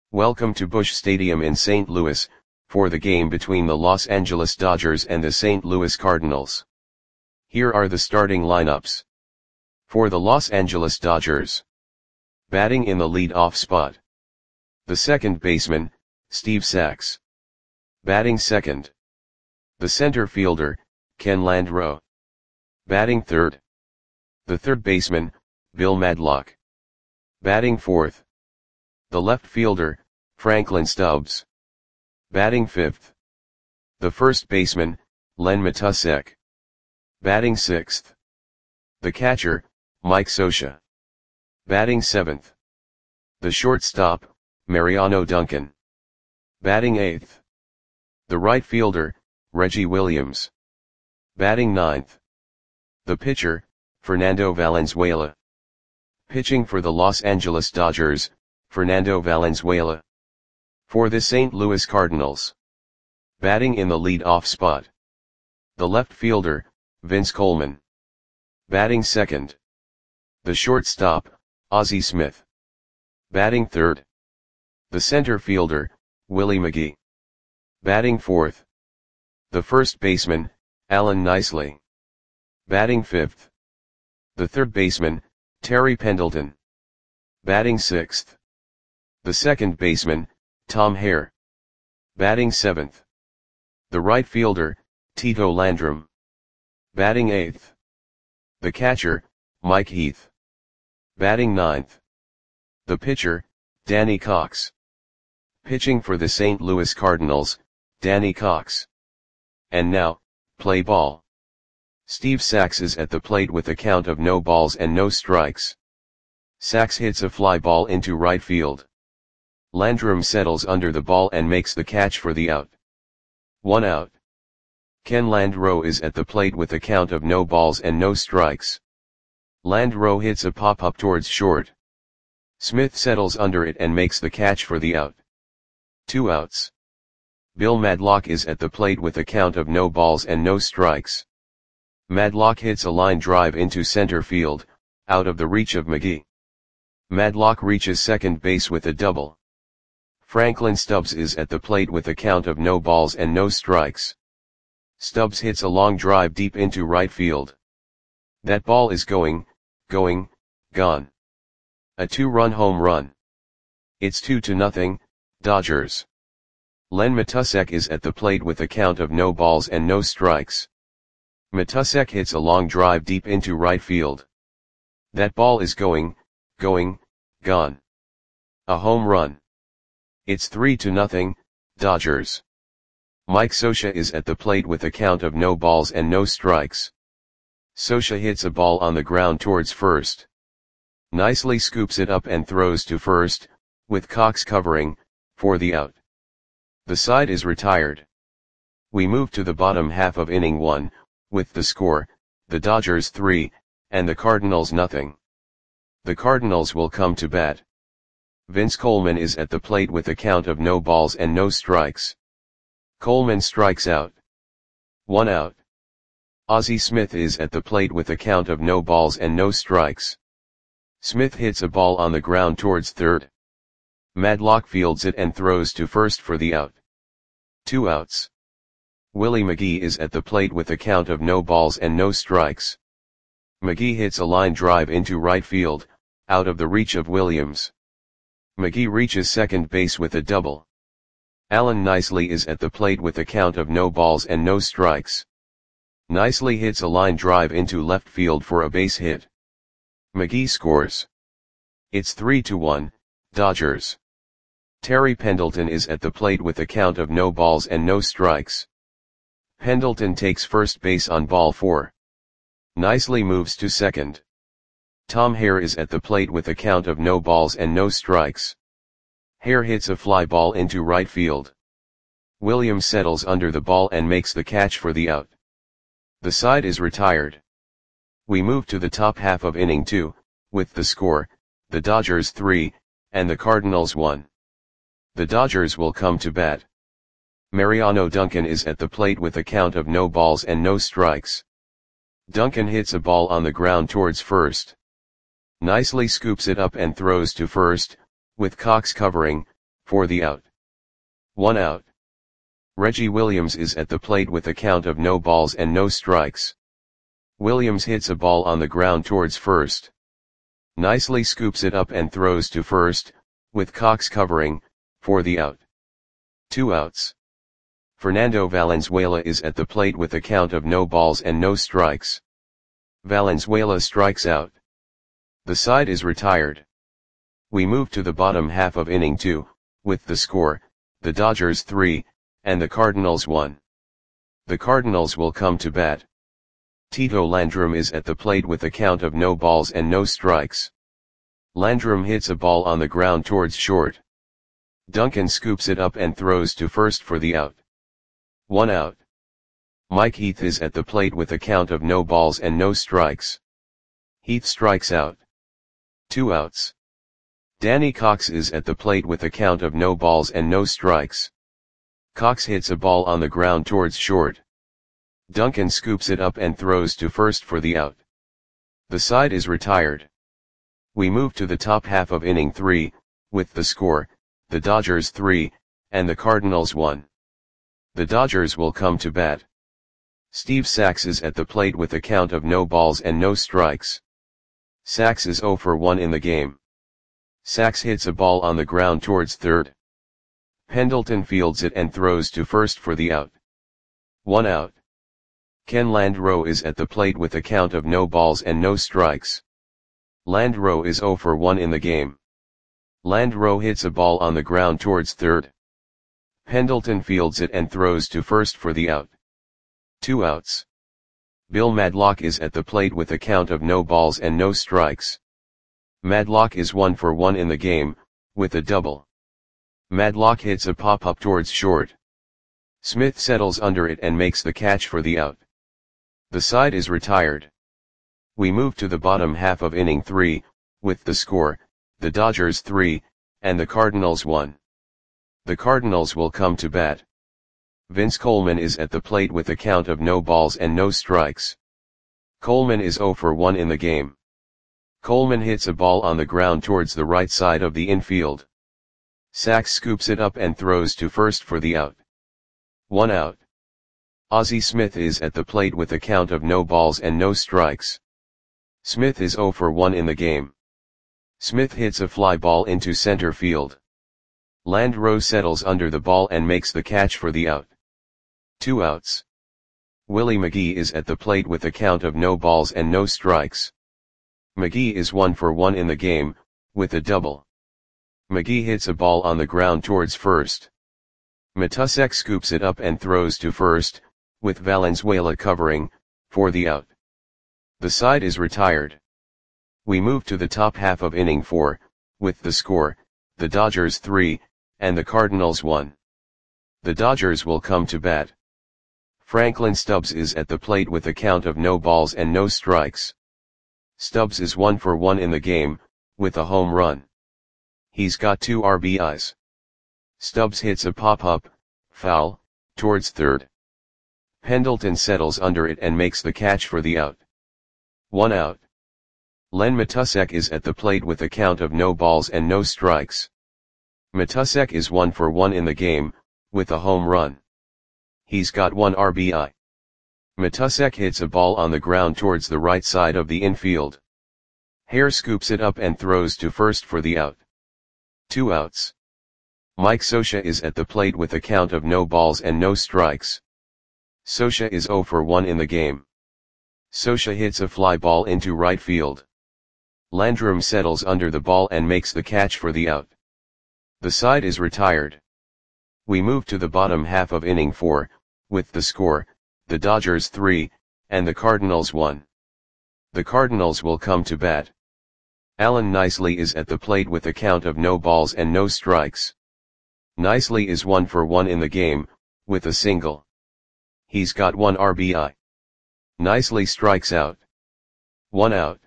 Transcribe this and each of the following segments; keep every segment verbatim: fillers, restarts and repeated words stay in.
Welcome to Busch Stadium in Saint Louis, for the game between the Los Angeles Dodgers and the Saint Louis Cardinals. Here are the starting lineups. For the Los Angeles Dodgers. Batting in the lead-off spot. The second baseman, Steve Sax. Batting second. The center fielder, Ken Landreaux. Batting third. The third baseman, Bill Madlock. Batting fourth. The left fielder, Franklin Stubbs. Batting fifth. The first baseman, Len Matusek. Batting sixth. The catcher, Mike Scioscia. Batting seventh. The shortstop, Mariano Duncan. Batting eighth. The right fielder, Reggie Williams. Batting ninth. The pitcher, Fernando Valenzuela. Pitching for the Los Angeles Dodgers, Fernando Valenzuela. For the Saint Louis Cardinals. Batting in the lead-off spot. The left fielder, Vince Coleman. Batting second. The shortstop, Ozzie Smith. Batting third. The center fielder, Willie McGee. Batting fourth. The first baseman, Alan Nicely. Batting fifth. The third baseman, Terry Pendleton. Batting sixth. The second baseman, Tom Hare. Batting seventh. The right fielder, Tito Landrum. Batting eighth. The catcher, Mike Heath. Batting ninth. The pitcher, Danny Cox. Pitching for the Saint Louis Cardinals, Danny Cox. And now, play ball. Steve Sax is at the plate with a count of no balls and no strikes. Sax hits a fly ball into right field. Landrum settles under the ball and makes the catch for the out. One out. Ken Landreaux is at the plate with a count of no balls and no strikes. Landreaux hits a pop-up towards short. Smith settles under it and makes the catch for the out. Two outs. Bill Madlock is at the plate with a count of no balls and no strikes. Madlock hits a line drive into center field, out of the reach of McGee. Madlock reaches second base with a double. Franklin Stubbs is at the plate with a count of no balls and no strikes. Stubbs hits a long drive deep into right field. That ball is going, going, gone. A two-run home run. It's two to nothing, Dodgers. Len Matusek is at the plate with a count of no balls and no strikes. Matusek hits a long drive deep into right field. That ball is going, going, gone. A home run. It's three to nothing, Dodgers. Mike Scioscia is at the plate with a count of no balls and no strikes. Scioscia hits a ball on the ground towards first. Nicely scoops it up and throws to first, with Cox covering, for the out. The side is retired. We move to the bottom half of inning one, with the score, the Dodgers three, and the Cardinals nothing. The Cardinals will come to bat. Vince Coleman is at the plate with a count of no balls and no strikes. Coleman strikes out. One out. Ozzie Smith is at the plate with a count of no balls and no strikes. Smith hits a ball on the ground towards third. Madlock fields it and throws to first for the out. Two outs. Willie McGee is at the plate with a count of no balls and no strikes. McGee hits a line drive into right field, out of the reach of Williams. McGee reaches second base with a double. Alan Nicely is at the plate with a count of no balls and no strikes. Nicely hits a line drive into left field for a base hit. McGee scores. It's three to one, Dodgers. Terry Pendleton is at the plate with a count of no balls and no strikes. Pendleton takes first base on ball four. Nicely moves to second. Tom Hare is at the plate with a count of no balls and no strikes. Hare hits a fly ball into right field. Williams settles under the ball and makes the catch for the out. The side is retired. We move to the top half of inning two, with the score, the Dodgers three, and the Cardinals one. The Dodgers will come to bat. Mariano Duncan is at the plate with a count of no balls and no strikes. Duncan hits a ball on the ground towards first. Nicely scoops it up and throws to first, with Cox covering, for the out. One out. Reggie Williams is at the plate with a count of no balls and no strikes. Williams hits a ball on the ground towards first. Nicely scoops it up and throws to first, with Cox covering, for the out. Two outs. Fernando Valenzuela is at the plate with a count of no balls and no strikes. Valenzuela strikes out. The side is retired. We move to the bottom half of inning two, with the score, the Dodgers three, and the Cardinals one. The Cardinals will come to bat. Tito Landrum is at the plate with a count of no balls and no strikes. Landrum hits a ball on the ground towards short. Duncan scoops it up and throws to first for the out. One out. Mike Heath is at the plate with a count of no balls and no strikes. Heath strikes out. Two outs. Danny Cox is at the plate with a count of no balls and no strikes. Cox hits a ball on the ground towards short. Duncan scoops it up and throws to first for the out. The side is retired. We move to the top half of inning three, with the score, the Dodgers three, and the Cardinals one. The Dodgers will come to bat. Steve Sax is at the plate with a count of no balls and no strikes. Sax is oh for one in the game. Sax hits a ball on the ground towards third. Pendleton fields it and throws to first for the out. One out. Ken Landreau is at the plate with a count of no balls and no strikes. Landreau is oh for one in the game. Landreau hits a ball on the ground towards third. Pendleton fields it and throws to first for the out. Two outs. Bill Madlock is at the plate with a count of no balls and no strikes. Madlock is one for one in the game, with a double. Madlock hits a pop-up towards short. Smith settles under it and makes the catch for the out. The side is retired. We move to the bottom half of inning three, with the score, the Dodgers three, and the Cardinals one. The Cardinals will come to bat. Vince Coleman is at the plate with a count of no balls and no strikes. Coleman is oh for one in the game. Coleman hits a ball on the ground towards the right side of the infield. Sax scoops it up and throws to first for the out. One out. Ozzie Smith is at the plate with a count of no balls and no strikes. Smith is oh for one in the game. Smith hits a fly ball into center field. Landreau settles under the ball and makes the catch for the out. Two outs. Willie McGee is at the plate with a count of no balls and no strikes. McGee is one for one in the game, with a double. McGee hits a ball on the ground towards first. Matusek scoops it up and throws to first, with Valenzuela covering, for the out. The side is retired. We move to the top half of inning four, with the score, the Dodgers three, and the Cardinals one. The Dodgers will come to bat. Franklin Stubbs is at the plate with a count of no balls and no strikes. Stubbs is one for one in the game, with a home run. He's got two R B Is. Stubbs hits a pop-up, foul, towards third. Pendleton settles under it and makes the catch for the out. One out. Len Matusek is at the plate with a count of no balls and no strikes. Matusek is one for one in the game, with a home run. He's got one R B I. Matusek hits a ball on the ground towards the right side of the infield. Hare scoops it up and throws to first for the out. Two outs. Mike Scioscia is at the plate with a count of no balls and no strikes. Scioscia is oh for one in the game. Scioscia hits a fly ball into right field. Landrum settles under the ball and makes the catch for the out. The side is retired. We move to the bottom half of inning four, with the score, the Dodgers three, and the Cardinals one. The Cardinals will come to bat. Alan Nicely is at the plate with a count of no balls and no strikes. Nicely is one for one in the game, with a single. He's got one R B I. Nicely strikes out. One out.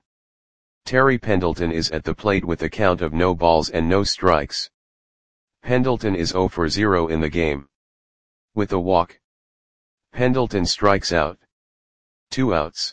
Terry Pendleton is at the plate with a count of no balls and no strikes. Pendleton is oh for zero in the game. With a walk. Pendleton strikes out. Two outs.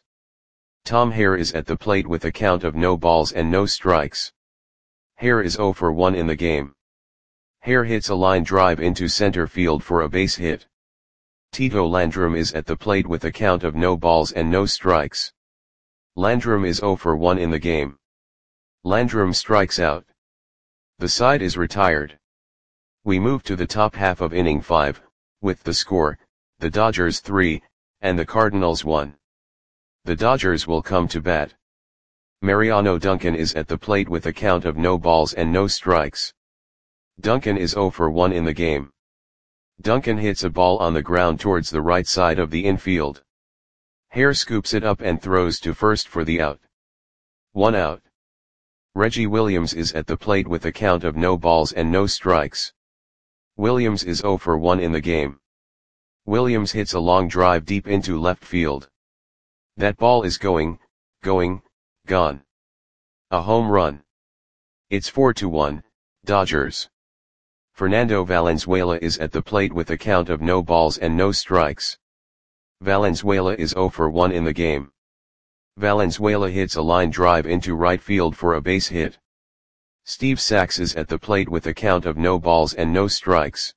Tom Hare is at the plate with a count of no balls and no strikes. Hare is oh for one in the game. Hare hits a line drive into center field for a base hit. Tito Landrum is at the plate with a count of no balls and no strikes. Landrum is zero for one in the game. Landrum strikes out. The side is retired. We move to the top half of inning five, with the score, the Dodgers three, and the Cardinals one. The Dodgers will come to bat. Mariano Duncan is at the plate with a count of no balls and no strikes. Duncan is zero for one in the game. Duncan hits a ball on the ground towards the right side of the infield. Hare scoops it up and throws to first for the out. One out. Reggie Williams is at the plate with a count of no balls and no strikes. Williams is zero for one in the game. Williams hits a long drive deep into left field. That ball is going, going, gone. A home run. It's four to one, Dodgers. Fernando Valenzuela is at the plate with a count of no balls and no strikes. Valenzuela is zero for one in the game. Valenzuela hits a line drive into right field for a base hit. Steve Sax is at the plate with a count of no balls and no strikes.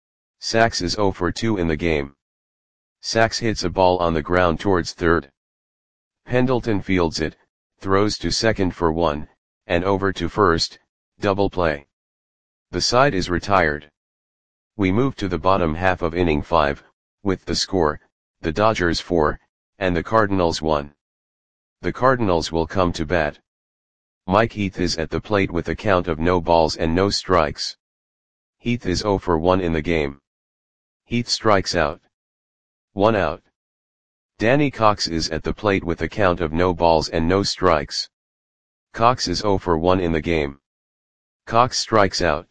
Sax is zero for two in the game. Sax hits a ball on the ground towards third. Pendleton fields it, throws to second for one, and over to first, double play. The side is retired. We move to the bottom half of inning five, with the score, the Dodgers four, and the Cardinals one. The Cardinals will come to bat. Mike Heath is at the plate with a count of no balls and no strikes. Heath is zero for one in the game. Heath strikes out. One out. Danny Cox is at the plate with a count of no balls and no strikes. Cox is zero for one in the game. Cox strikes out.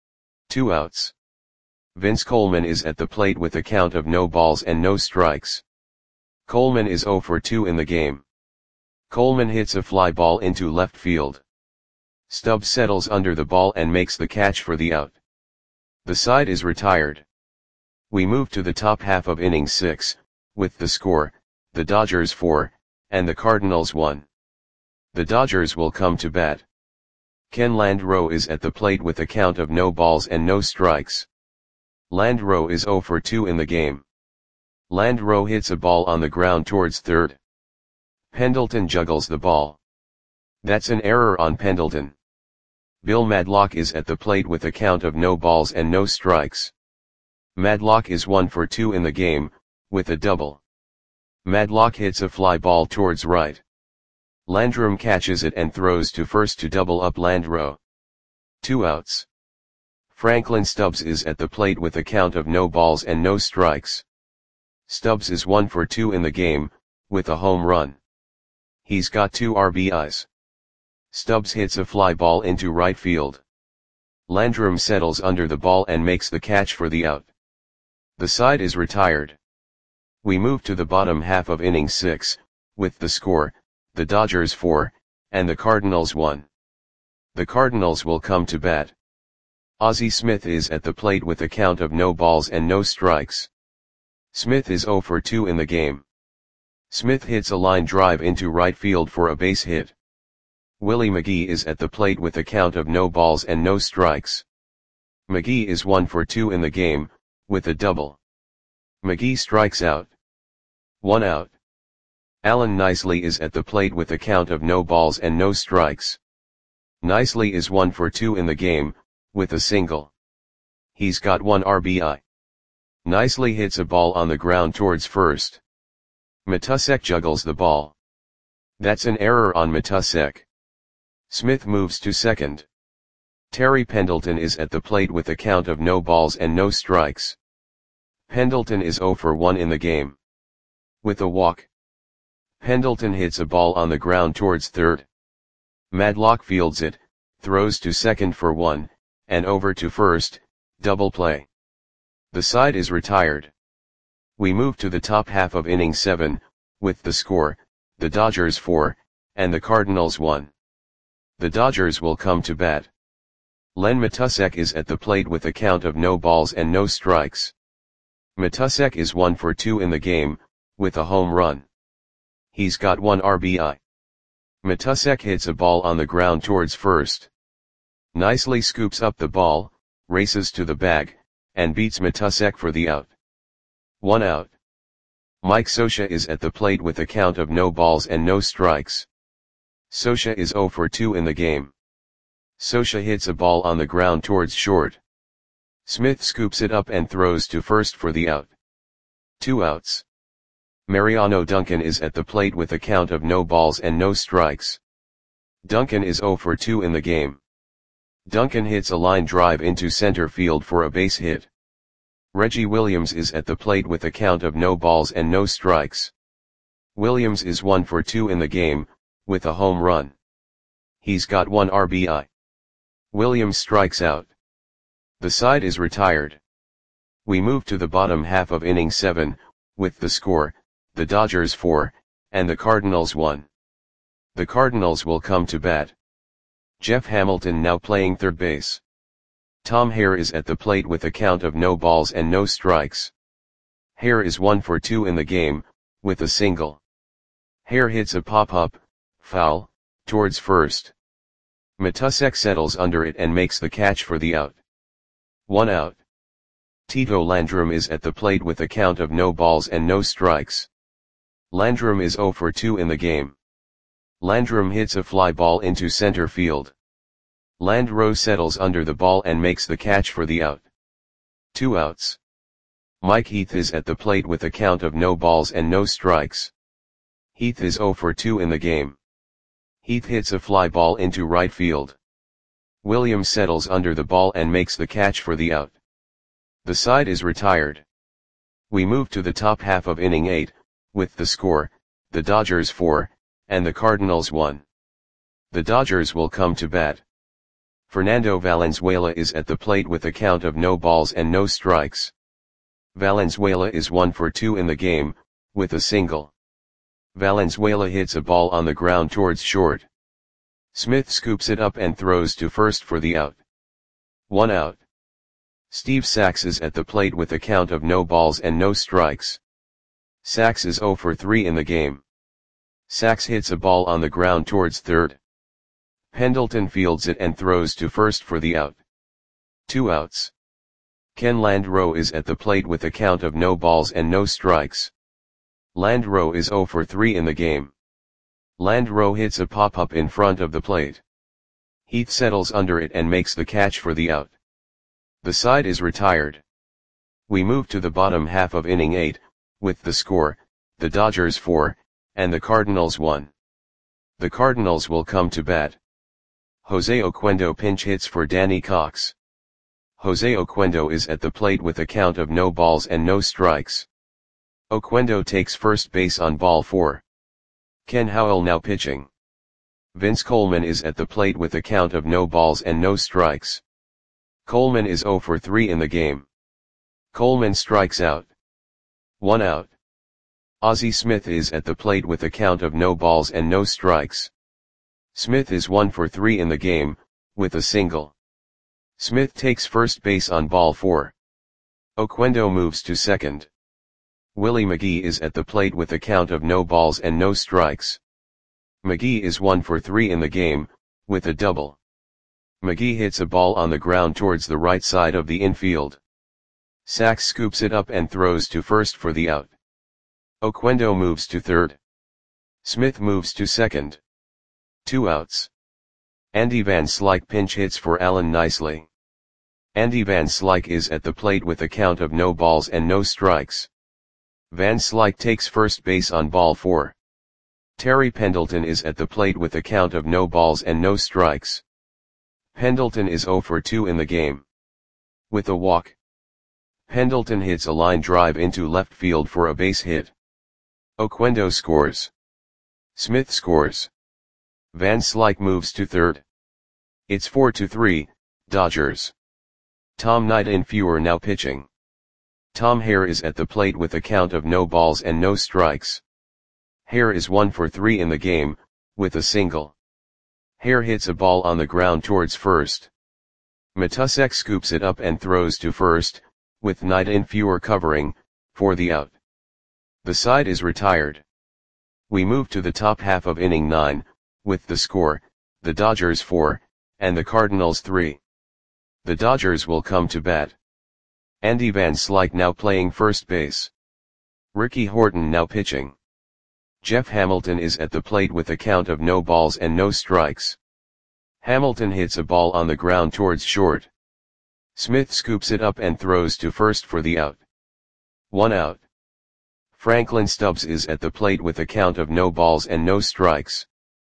Two outs. Vince Coleman is at the plate with a count of no balls and no strikes. Coleman is zero for two in the game. Coleman hits a fly ball into left field. Stubbs settles under the ball and makes the catch for the out. The side is retired. We move to the top half of inning six, with the score, the Dodgers four, and the Cardinals one. The Dodgers will come to bat. Ken Landreau is at the plate with a count of no balls and no strikes. Landreau is zero for two in the game. Landreau hits a ball on the ground towards third. Pendleton juggles the ball. That's an error on Pendleton. Bill Madlock is at the plate with a count of no balls and no strikes. Madlock is one for two in the game, with a double. Madlock hits a fly ball towards right. Landrum catches it and throws to first to double up Landreau. Two outs. Franklin Stubbs is at the plate with a count of no balls and no strikes. Stubbs is one for two in the game, with a home run. He's got two R B Is. Stubbs hits a fly ball into right field. Landrum settles under the ball and makes the catch for the out. The side is retired. We move to the bottom half of inning six, with the score, the Dodgers four, and the Cardinals one. The Cardinals will come to bat. Ozzie Smith is at the plate with a count of no balls and no strikes. Smith is zero for two in the game. Smith hits a line drive into right field for a base hit. Willie McGee is at the plate with a count of no balls and no strikes. McGee is one for two in the game, with a double. McGee strikes out. One out. Alan Nicely is at the plate with a count of no balls and no strikes. Nicely is one for two in the game, with a single. He's got one R B I. Nicely hits a ball on the ground towards first. Matusek juggles the ball. That's an error on Matusek. Smith moves to second. Terry Pendleton is at the plate with a count of no balls and no strikes. Pendleton is zero for one in the game. With a walk. Pendleton hits a ball on the ground towards third. Madlock fields it, throws to second for one, and over to first, double play. The side is retired. We move to the top half of inning seven, with the score, the Dodgers four, and the Cardinals one. The Dodgers will come to bat. Len Matusek is at the plate with a count of no balls and no strikes. Matusek is one for two in the game, with a home run. He's got one R B I. Matusek hits a ball on the ground towards first. Nicely scoops up the ball, races to the bag, and beats Matusek for the out. One out. Mike Scioscia is at the plate with a count of no balls and no strikes. Scioscia is zero for two in the game. Scioscia hits a ball on the ground towards short. Smith scoops it up and throws to first for the out. Two outs. Mariano Duncan is at the plate with a count of no balls and no strikes. Duncan is zero for two in the game. Duncan hits a line drive into center field for a base hit. Reggie Williams is at the plate with a count of no balls and no strikes. Williams is one for two in the game, with a home run. He's got one R B I. Williams strikes out. The side is retired. We move to the bottom half of inning seven, with the score, the Dodgers four, and the Cardinals one. The Cardinals will come to bat. Jeff Hamilton now playing third base. Tom Hare is at the plate with a count of no balls and no strikes. Hare is one for two in the game, with a single. Hare hits a pop-up, foul, towards first. Matusek settles under it and makes the catch for the out. One out. Tito Landrum is at the plate with a count of no balls and no strikes. Landrum is zero for two in the game. Landrum hits a fly ball into center field. Landreau settles under the ball and makes the catch for the out. Two outs. Mike Heath is at the plate with a count of no balls and no strikes. Heath is zero for two in the game. Heath hits a fly ball into right field. Williams settles under the ball and makes the catch for the out. The side is retired. We move to the top half of inning eight, with the score, the Dodgers four, and the Cardinals one. The Dodgers will come to bat. Fernando Valenzuela is at the plate with a count of no balls and no strikes. Valenzuela is one for two in the game, with a single. Valenzuela hits a ball on the ground towards short. Smith scoops it up and throws to first for the out. One out. Steve Sax is at the plate with a count of no balls and no strikes. Sax is zero for three in the game. Sax hits a ball on the ground towards third. Pendleton fields it and throws to first for the out. Two outs. Ken Landreau is at the plate with a count of no balls and no strikes. Landreau is zero for three in the game. Landreau hits a pop-up in front of the plate. Heath settles under it and makes the catch for the out. The side is retired. We move to the bottom half of inning eight, with the score, the Dodgers four, and the Cardinals one. The Cardinals will come to bat. Jose Oquendo pinch hits for Danny Cox. Jose Oquendo is at the plate with a count of no balls and no strikes. Oquendo takes first base on ball four. Ken Howell now pitching. Vince Coleman is at the plate with a count of no balls and no strikes. Coleman is zero for three in the game. Coleman strikes out. One out. Ozzie Smith is at the plate with a count of no balls and no strikes. Smith is one for three in the game, with a single. Smith takes first base on ball four. Oquendo moves to second. Willie McGee is at the plate with a count of no balls and no strikes. McGee is one for three in the game, with a double. McGee hits a ball on the ground towards the right side of the infield. Sax scoops it up and throws to first for the out. Oquendo moves to third. Smith moves to second. Two outs. Andy Van Slyke pinch hits for Alan Nicely. Andy Van Slyke is at the plate with a count of no balls and no strikes. Van Slyke takes first base on ball four. Terry Pendleton is at the plate with a count of no balls and no strikes. Pendleton is zero for two in the game. With a walk. Pendleton hits a line drive into left field for a base hit. Oquendo scores. Smith scores. Van Slyke moves to third. It's four to three, Dodgers. Tom Nightinfuer now pitching. Tom Hare is at the plate with a count of no balls and no strikes. Hare is one for three in the game, with a single. Hare hits a ball on the ground towards first. Matusek scoops it up and throws to first, with Nightinfuer covering, for the out. The side is retired. We move to the top half of inning nine, with the score, the Dodgers four, and the Cardinals three. The Dodgers will come to bat. Andy Van Slyke now playing first base. Ricky Horton now pitching. Jeff Hamilton is at the plate with a count of no balls and no strikes. Hamilton hits a ball on the ground towards short. Smith scoops it up and throws to first for the out. One out. Franklin Stubbs is at the plate with a count of no balls and no strikes.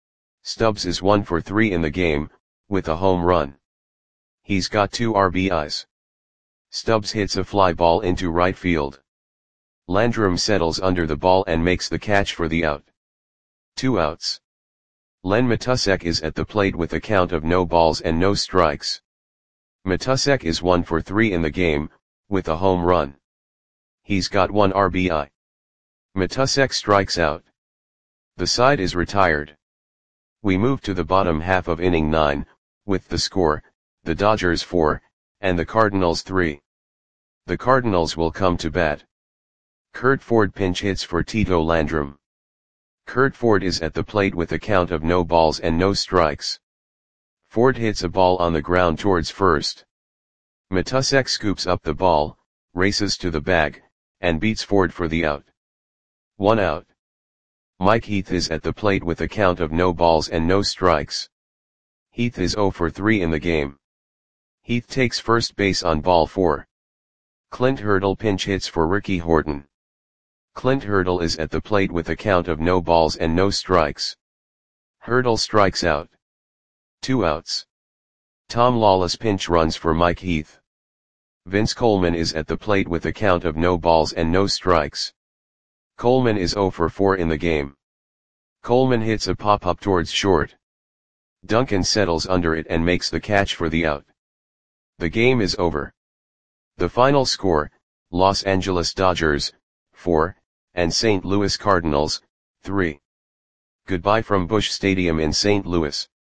Stubbs is one for three in the game, with a home run. He's got two R B Is. Stubbs hits a fly ball into right field. Landrum settles under the ball and makes the catch for the out. Two outs. Len Matusek is at the plate with a count of no balls and no strikes. Matusek is one for three in the game, with a home run. He's got one R B I. Matusek strikes out. The side is retired. We move to the bottom half of inning nine, with the score, the Dodgers four, and the Cardinals three. The Cardinals will come to bat. Curt Ford pinch hits for Tito Landrum. Curt Ford is at the plate with a count of no balls and no strikes. Ford hits a ball on the ground towards first. Matusek scoops up the ball, races to the bag, and beats Ford for the out. One out. Mike Heath is at the plate with a count of no balls and no strikes. Heath is zero for three in the game. Heath takes first base on ball four. Clint Hurdle pinch hits for Ricky Horton. Clint Hurdle is at the plate with a count of no balls and no strikes. Hurdle strikes out. Two outs. Tom Lawless pinch runs for Mike Heath. Vince Coleman is at the plate with a count of no balls and no strikes. Coleman is zero for four in the game. Coleman hits a pop-up towards short. Duncan settles under it and makes the catch for the out. The game is over. The final score, Los Angeles Dodgers, four, and Saint Louis Cardinals, three. Goodbye from Busch Stadium in Saint Louis.